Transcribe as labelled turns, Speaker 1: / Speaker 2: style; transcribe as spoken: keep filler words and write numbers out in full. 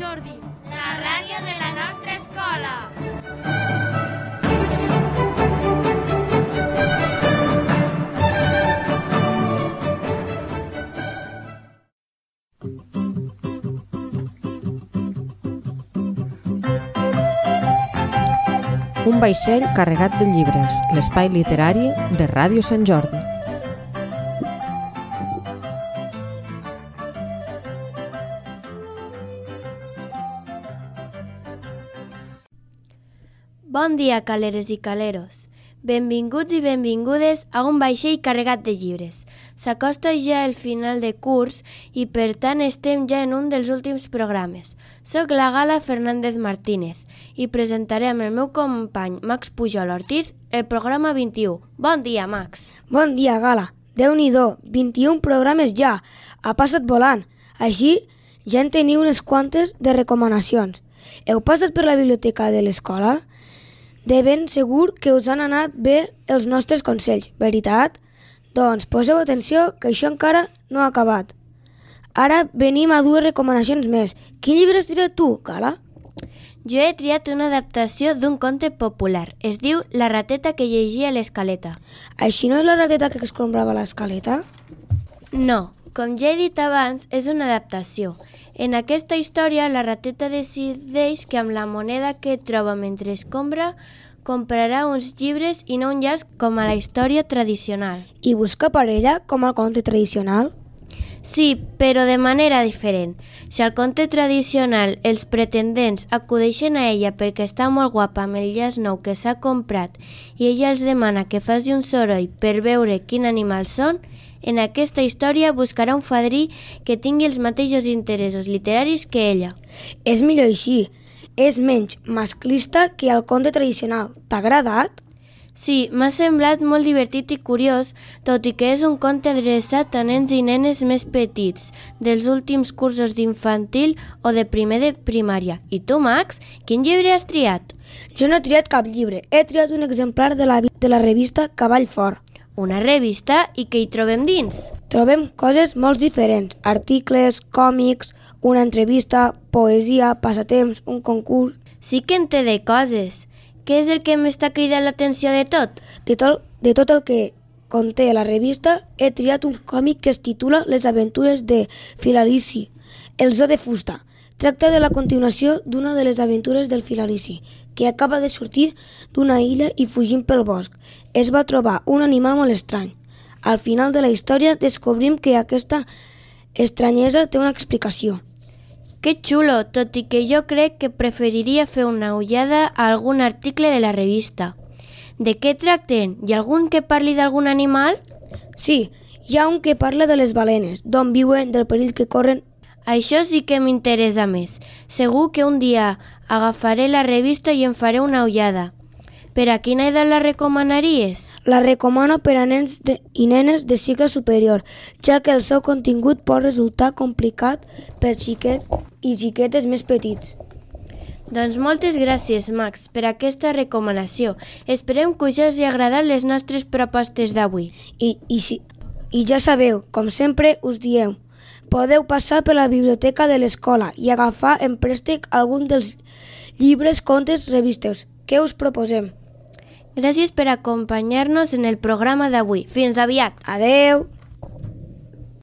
Speaker 1: Jordi, la ràdio de la nostra escola.
Speaker 2: Un vaixell carregat de llibres, l'espai literari de Ràdio Sant Jordi.
Speaker 3: Bon dia, caleres i caleros. Benvinguts i benvingudes a un vaixell carregat de llibres. S'acosta ja el final de curs i per tant estem ja en un dels últims programes. Soc la Gala Fernández Martínez i presentaré amb el meu company Max Pujol Ortiz el programa vint-i-u. Bon dia, Max.
Speaker 4: Bon dia, Gala. Déu-n'hi-do, vint-i-un programes ja. Ha passat volant. Així ja en teniu unes quantes de recomanacions. Heu passat per la biblioteca de l'escola? De ben segur que us han anat bé els nostres consells, veritat? Doncs poseu atenció que això encara no ha acabat. Ara venim a dues recomanacions més. Quin llibre has triat tu, Gala?
Speaker 3: Jo he triat una adaptació d'un conte popular. Es diu La rateta que llegia l'escaleta.
Speaker 4: Així no és la rateta que escombrava l'escaleta?
Speaker 3: No, com ja he dit abans, és una adaptació. En aquesta història, la rateta decideix que amb la moneda que troba mentre escombra comprarà uns llibres i no un llaç com a la història tradicional.
Speaker 4: I busca parella com al conte tradicional?
Speaker 3: Sí, però de manera diferent. Si al conte tradicional els pretendents acudeixen a ella perquè està molt guapa amb el llaç nou que s'ha comprat i ella els demana que faci un soroll per veure quin animal són, en aquesta història buscarà un fadrí que tingui els mateixos interessos literaris que ella.
Speaker 4: És millor així. És menys masclista que el conte tradicional. T'ha agradat?
Speaker 3: Sí, m'ha semblat molt divertit i curiós, tot i que és un conte adreçat a nens i nenes més petits, dels últims cursos d'infantil o de primer de primària. I tu, Max, quin llibre has triat?
Speaker 4: Jo no he triat cap llibre. He triat un exemplar de la, de la revista Cavall Fort.
Speaker 3: Una revista i què hi trobem dins?
Speaker 4: Trobem coses molt diferents, articles, còmics, una entrevista, poesia, passatemps, un concurs...
Speaker 3: Sí que en té de coses. Què és el que m'està cridant l'atenció de tot?
Speaker 4: De tot, de tot el que conté la revista, he triat un còmic que es titula Les aventures de Filalici, el zoo de fusta. Tracta de la continuació d'una de les aventures del Filalici, que acaba de sortir d'una illa i fugint pel bosc. Es va trobar un animal molt estrany. Al final de la història descobrim que aquesta estranyesa té una explicació.
Speaker 3: Que xulo, tot i que jo crec que preferiria fer una ullada a algun article de la revista. De què tracten? Hi ha algun que parli d'algun animal?
Speaker 4: Sí, hi ha un que parla de les balenes, d'on viuen, del perill que corren.
Speaker 3: Això sí que m'interessa més. Segur que un dia agafaré la revista i en faré una ullada. Per a quina edat la recomanaries?
Speaker 4: La recomano per a nens de, i nenes de cicle superior, ja que el seu contingut pot resultar complicat per xiquet i xiquetes més petits.
Speaker 3: Doncs moltes gràcies, Max, per aquesta recomanació. Esperem que us hagi agradat les nostres propostes d'avui.
Speaker 4: I, i, si, I ja sabeu, com sempre us diem, podeu passar per la biblioteca de l'escola i agafar en préstec algun dels llibres, contes, revistes que us proposem.
Speaker 3: Gràcies per acompanyar-nos en el programa d'avui. Fins aviat.
Speaker 4: Adeu.